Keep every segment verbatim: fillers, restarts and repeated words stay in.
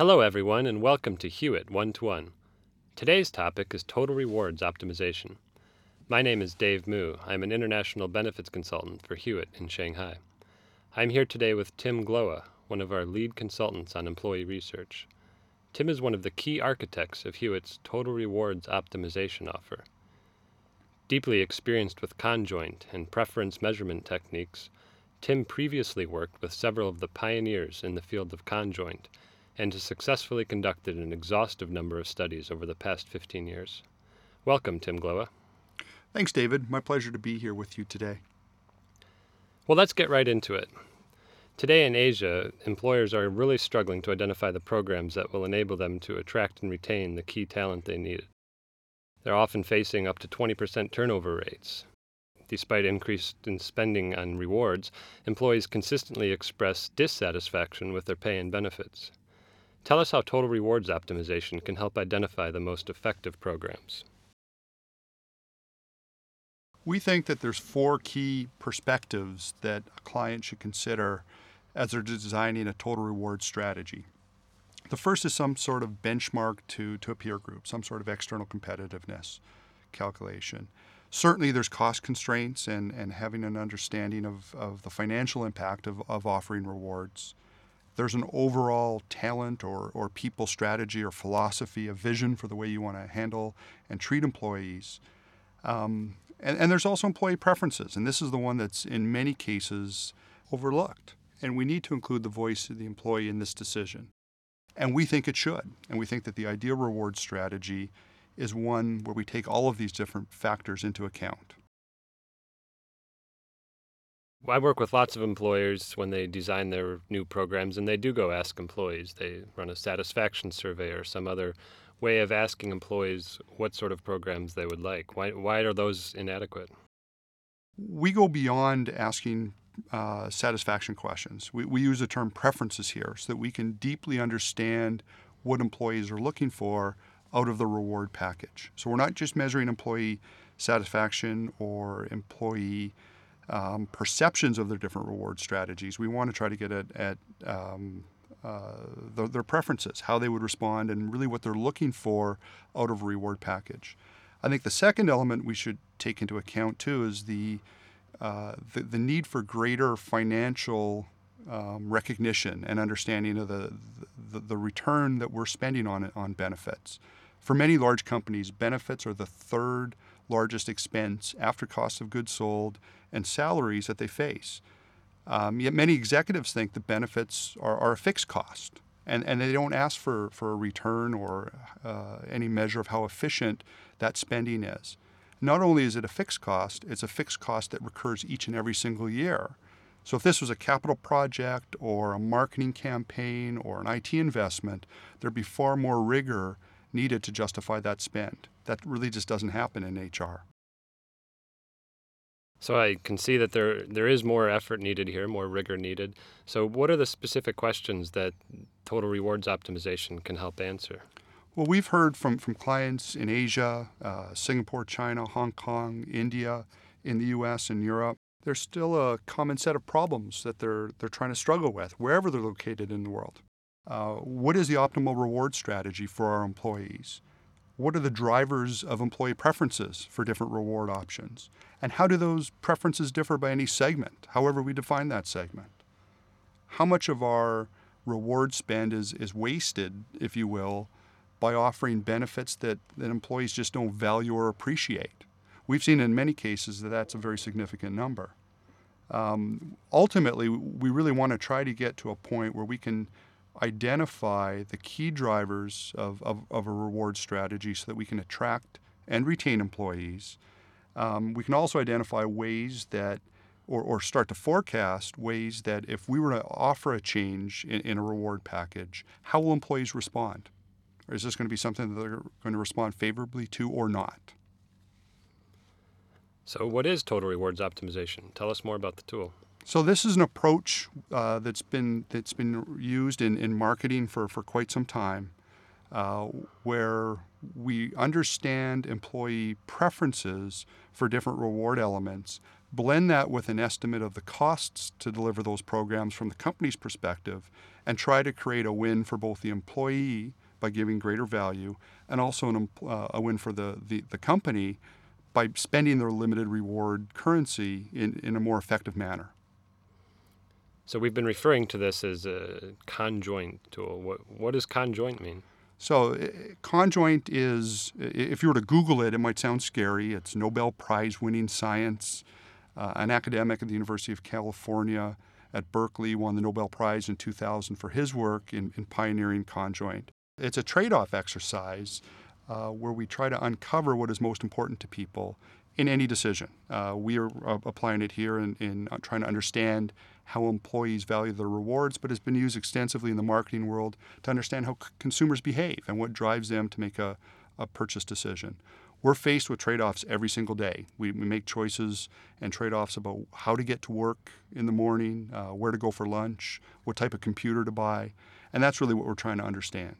Hello, everyone, and welcome to Hewitt One-to-One. Today's topic is total rewards optimization. My name is Dave Mu. I'm an international benefits consultant for Hewitt in Shanghai. I'm here today with Tim Glowa, one of our lead consultants on employee research. Tim is one of the key architects of Hewitt's total rewards optimization offer. Deeply experienced with conjoint and preference measurement techniques, Tim previously worked with several of the pioneers in the field of conjoint and has successfully conducted an exhaustive number of studies over the past fifteen years. Welcome, Tim Glowa. Thanks, David. My pleasure to be here with you today. Well, let's get right into it. Today in Asia, employers are really struggling to identify the programs that will enable them to attract and retain the key talent they need. They're often facing up to twenty percent turnover rates. Despite increase in spending on rewards, employees consistently express dissatisfaction with their pay and benefits. Tell us how total rewards optimization can help identify the most effective programs. We think that there's four key perspectives that a client should consider as they're designing a total reward strategy. The first is some sort of benchmark to, to a peer group, some sort of external competitiveness calculation. Certainly there's cost constraints and, and having an understanding of, of the financial impact of, of offering rewards. There's an overall talent or, or people strategy or philosophy, a vision for the way you want to handle and treat employees. Um, and, and there's also employee preferences, and this is the one that's in many cases overlooked. And we need to include the voice of the employee in this decision. And we think it should. And we think that the ideal reward strategy is one where we take all of these different factors into account. I work with lots of employers when they design their new programs, and they do go ask employees. They run a satisfaction survey or some other way of asking employees what sort of programs they would like. Why, why are those inadequate? We go beyond asking uh, satisfaction questions. We, we use the term preferences here so that we can deeply understand what employees are looking for out of the reward package. So we're not just measuring employee satisfaction or employee Um, perceptions of their different reward strategies. We want to try to get at, at um, uh, the, their preferences, how they would respond, and really what they're looking for out of a reward package. I think the second element we should take into account too is the uh, the, the need for greater financial um, recognition and understanding of the, the the return that we're spending on on benefits. For many large companies, benefits are the third largest expense after cost of goods sold and salaries that they face. Um, yet many executives think that benefits are, are a fixed cost, and, and they don't ask for, for a return or uh, any measure of how efficient that spending is. Not only is it a fixed cost, it's a fixed cost that recurs each and every single year. So if this was a capital project or a marketing campaign or an I T investment, there'd be far more rigor needed to justify that spend. That really just doesn't happen in H R. So I can see that there there is more effort needed here, more rigor needed. So what are the specific questions that total rewards optimization can help answer? Well, we've heard from, from clients in Asia, uh, Singapore, China, Hong Kong, India, in the U S and Europe. There's still a common set of problems that they're they're trying to struggle with, wherever they're located in the world. Uh, what is the optimal reward strategy for our employees? What are the drivers of employee preferences for different reward options? And how do those preferences differ by any segment, however we define that segment? How much of our reward spend is, is wasted, if you will, by offering benefits that, that employees just don't value or appreciate? We've seen in many cases that that's a very significant number. Um, ultimately, we really want to try to get to a point where we can identify the key drivers of, of, of a reward strategy so that we can attract and retain employees. Um, we can also identify ways that, or, or start to forecast ways that if we were to offer a change in, in a reward package, how will employees respond? Or is this going to be something that they're going to respond favorably to or not? So what is total rewards optimization? Tell us more about the tool. So this is an approach uh, that's been that's been used in, in marketing for, for quite some time, uh, where we understand employee preferences for different reward elements, blend that with an estimate of the costs to deliver those programs from the company's perspective, and try to create a win for both the employee by giving greater value, and also an, uh, a win for the, the, the company by spending their limited reward currency in, in a more effective manner. So we've been referring to this as a conjoint tool. What, what does conjoint mean? So uh, conjoint is, if you were to Google it, it might sound scary. It's Nobel Prize winning science. Uh, an academic at the University of California at Berkeley won the Nobel Prize in two thousand for his work in, in pioneering conjoint. It's a trade-off exercise uh, where we try to uncover what is most important to people in any decision. Uh, we are uh, applying it here in, in uh, trying to understand how employees value their rewards, but it's been used extensively in the marketing world to understand how c- consumers behave and what drives them to make a, a purchase decision. We're faced with trade-offs every single day. We, we make choices and trade-offs about how to get to work in the morning, uh, where to go for lunch, what type of computer to buy, and that's really what we're trying to understand.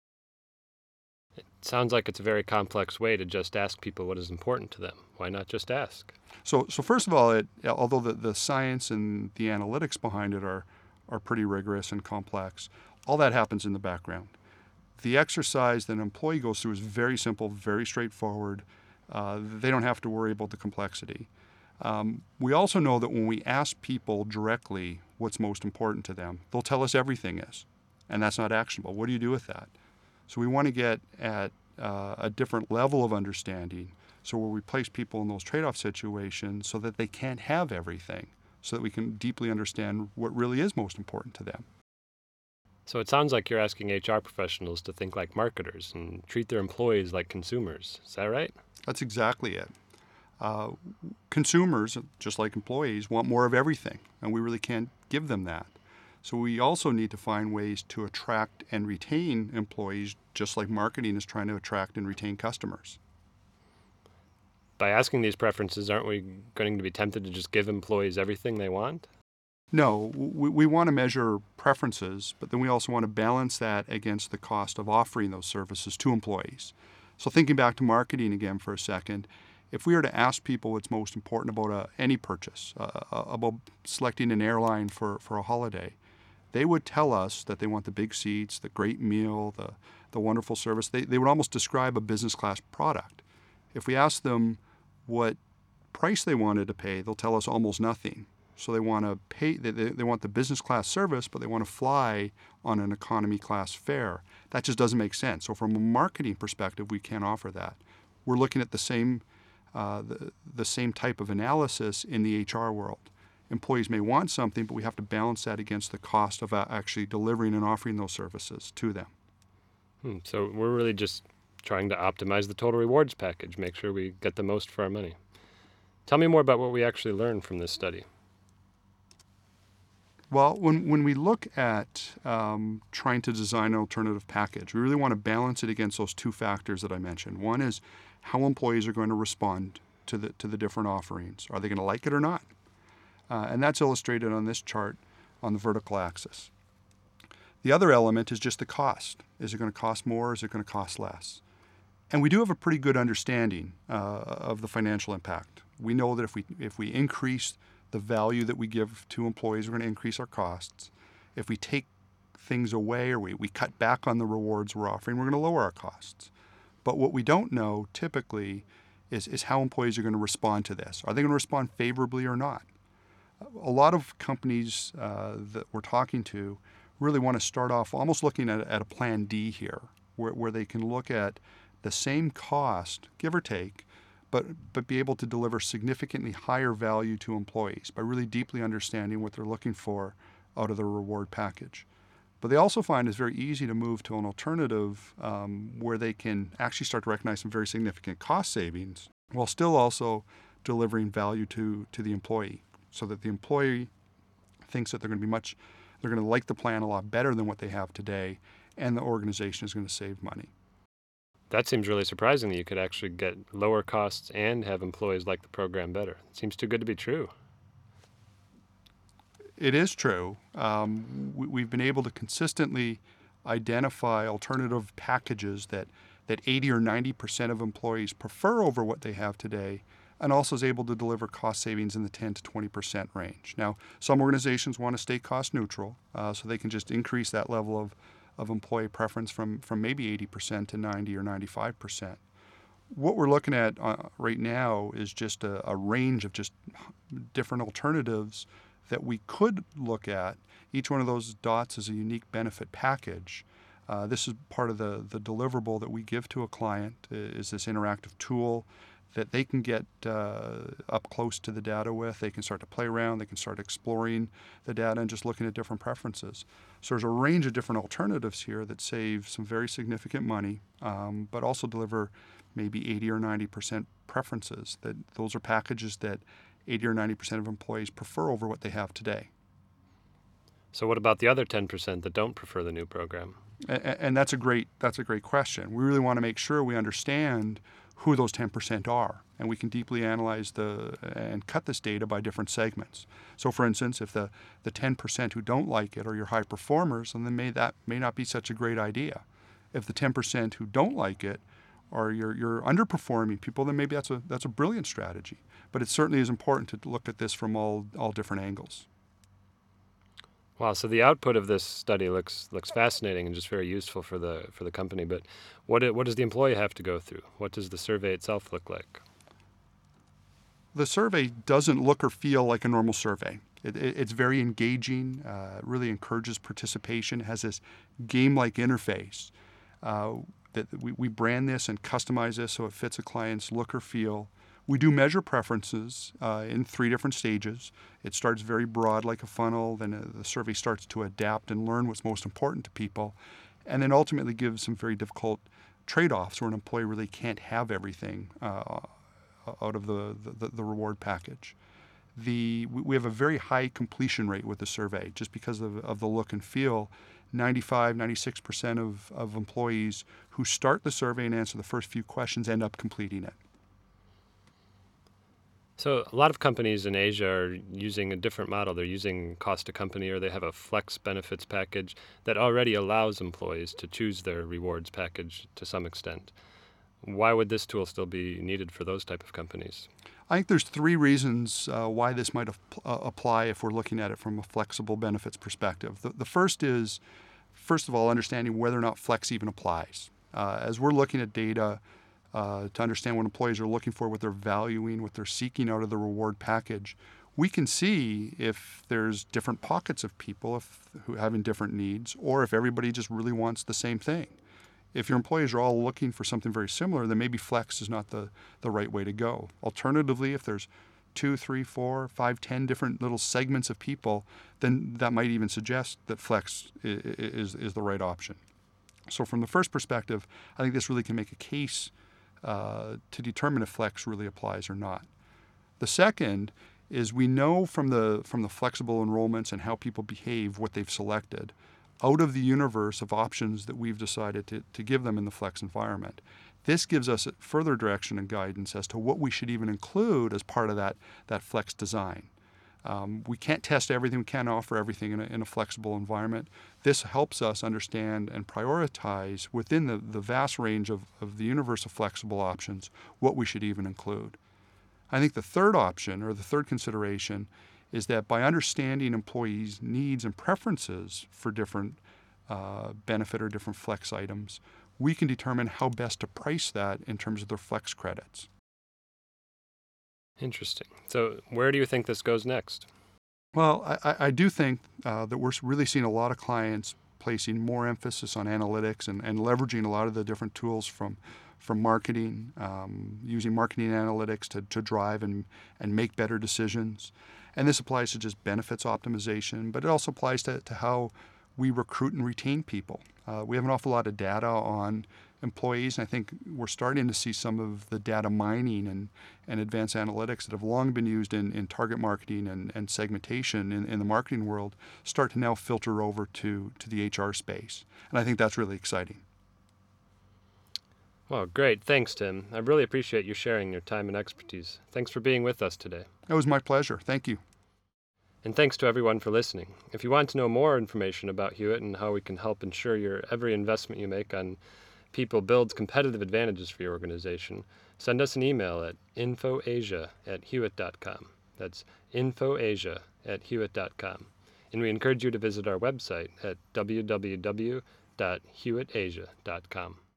It sounds like it's a very complex way to just ask people what is important to them. Why not just ask? So, so first of all, it, although the, the science and the analytics behind it are, are pretty rigorous and complex, all that happens in the background. The exercise that an employee goes through is very simple, very straightforward. Uh, they don't have to worry about the complexity. Um, we also know that when we ask people directly what's most important to them, they'll tell us everything is, and that's not actionable. What do you do with that? So we want to get at uh, a different level of understanding, so where we place people in those trade-off situations so that they can't have everything, so that we can deeply understand what really is most important to them. So it sounds like you're asking H R professionals to think like marketers and treat their employees like consumers. Is that right? That's exactly it. Uh, consumers, just like employees, want more of everything, and we really can't give them that. So we also need to find ways to attract and retain employees, just like marketing is trying to attract and retain customers. By asking these preferences, aren't we going to be tempted to just give employees everything they want? No, we, we want to measure preferences, but then we also want to balance that against the cost of offering those services to employees. So thinking back to marketing again for a second, if we were to ask people what's most important about a, any purchase, uh, about selecting an airline for, for a holiday, they would tell us that they want the big seats, the great meal, the, the wonderful service. They, they would almost describe a business class product. If we ask them what price they wanted to pay, they'll tell us almost nothing. So they want to pay, they, they want the business class service, but they want to fly on an economy class fare. That just doesn't make sense. So from a marketing perspective, we can't offer that. We're looking at the same, uh, the, the same type of analysis in the H R world. Employees may want something, but we have to balance that against the cost of uh, actually delivering and offering those services to them. Hmm, so we're really just trying to optimize the total rewards package, make sure we get the most for our money. Tell me more about what we actually learned from this study. Well, when, when we look at um, trying to design an alternative package, we really want to balance it against those two factors that I mentioned. One is how employees are going to respond to the, to the different offerings. Are they going to like it or not? Uh, and that's illustrated on this chart on the vertical axis. The other element is just the cost. Is it going to cost more? Is it going to cost less? And we do have a pretty good understanding uh, of the financial impact. We know that if we if we increase the value that we give to employees, we're going to increase our costs. If we take things away or we, we cut back on the rewards we're offering, we're going to lower our costs. But what we don't know typically is, is how employees are going to respond to this. Are they going to respond favorably or not? A lot of companies uh, that we're talking to really want to start off almost looking at, at a plan D here, where, where they can look at the same cost, give or take, but but be able to deliver significantly higher value to employees by really deeply understanding what they're looking for out of their reward package. But they also find it's very easy to move to an alternative um, where they can actually start to recognize some very significant cost savings while still also delivering value to, to the employee, so that the employee thinks that they're going to be much, they're going to like the plan a lot better than what they have today, and the organization is going to save money. That seems really surprising that you could actually get lower costs and have employees like the program better. It seems too good to be true. It is true. Um, we, we've been able to consistently identify alternative packages that, that eighty or ninety percent of employees prefer over what they have today, and also is able to deliver cost savings in the ten to twenty percent range. Now, some organizations want to stay cost neutral, uh, so they can just increase that level of, of employee preference from, from maybe eighty percent to ninety or ninety-five percent. What we're looking at uh, right now is just a, a range of just different alternatives that we could look at. Each one of those dots is a unique benefit package. Uh, this is part of the, the deliverable that we give to a client, is this interactive tool that they can get uh, up close to the data with. They can start to play around, they can start exploring the data and just looking at different preferences. So there's a range of different alternatives here that save some very significant money, um, but also deliver maybe eighty or ninety percent preferences. That those are packages that eighty or ninety percent of employees prefer over what they have today. So what about the other ten percent that don't prefer the new program? And, and that's a great that's a great question. We really want to make sure we understand who those ten percent are, and we can deeply analyze the and cut this data by different segments. So for instance, if the, the ten percent who don't like it are your high performers, then may, that may not be such a great idea. If the ten percent who don't like it or you're, you're underperforming people, then maybe that's a that's a brilliant strategy. But it certainly is important to look at this from all, all different angles. Wow, so the output of this study looks looks fascinating and just very useful for the for the company. But what it, what does the employee have to go through? What does the survey itself look like? The survey doesn't look or feel like a normal survey. It, it, it's very engaging, uh, really encourages participation, has this game-like interface. Uh, that we, we brand this and customize this so it fits a client's look or feel. We do measure preferences uh, in three different stages. It starts very broad like a funnel, then uh, the survey starts to adapt and learn what's most important to people, and then ultimately gives some very difficult trade-offs where an employee really can't have everything uh, out of the, the, the reward package. The, we have a very high completion rate with the survey just because of, of the look and feel. ninety-five, ninety-six percent of, of employees who start the survey and answer the first few questions end up completing it. So a lot of companies in Asia are using a different model. They're using cost to company, or they have a flex benefits package that already allows employees to choose their rewards package to some extent. Why would this tool still be needed for those type of companies? I think there's three reasons uh, why this might ap- uh, apply if we're looking at it from a flexible benefits perspective. The, the first is, first of all, understanding whether or not flex even applies. Uh, as we're looking at data uh, to understand what employees are looking for, what they're valuing, what they're seeking out of the reward package, we can see if there's different pockets of people if, who are having different needs, or if everybody just really wants the same thing. If your employees are all looking for something very similar, then maybe flex is not the, the right way to go. Alternatively, if there's two, three, four, five, ten different little segments of people, then that might even suggest that flex is, is the right option. So from the first perspective, I think this really can make a case uh, to determine if flex really applies or not. The second is we know from the, from the flexible enrollments and how people behave what they've selected out of the universe of options that we've decided to, to give them in the flex environment. This gives us further direction and guidance as to what we should even include as part of that, that flex design. Um, we can't test everything, we can't offer everything in a, in a flexible environment. This helps us understand and prioritize within the, the vast range of, of the universe of flexible options what we should even include. I think the third option, or the third consideration, is that by understanding employees' needs and preferences for different uh, benefit or different flex items, we can determine how best to price that in terms of their flex credits. Interesting. So where do you think this goes next? Well, I, I do think uh, that we're really seeing a lot of clients placing more emphasis on analytics and, and leveraging a lot of the different tools from from marketing, um, using marketing analytics to, to drive and, and make better decisions. And this applies to just benefits optimization, but it also applies to, to how we recruit and retain people. Uh, we have an awful lot of data on employees, and I think we're starting to see some of the data mining and, and advanced analytics that have long been used in, in target marketing and, and segmentation in, in the marketing world start to now filter over to, to the H R space. And I think that's really exciting. Well, great. Thanks, Tim. I really appreciate you sharing your time and expertise. Thanks for being with us today. It was my pleasure. Thank you. And thanks to everyone for listening. If you want to know more information about Hewitt and how we can help ensure your every investment you make on people builds competitive advantages for your organization, Send us an email at infoasia at hewitt dot com. That's infoasia at hewitt dot com. And we encourage you to visit our website at w w w dot hewitt asia dot com.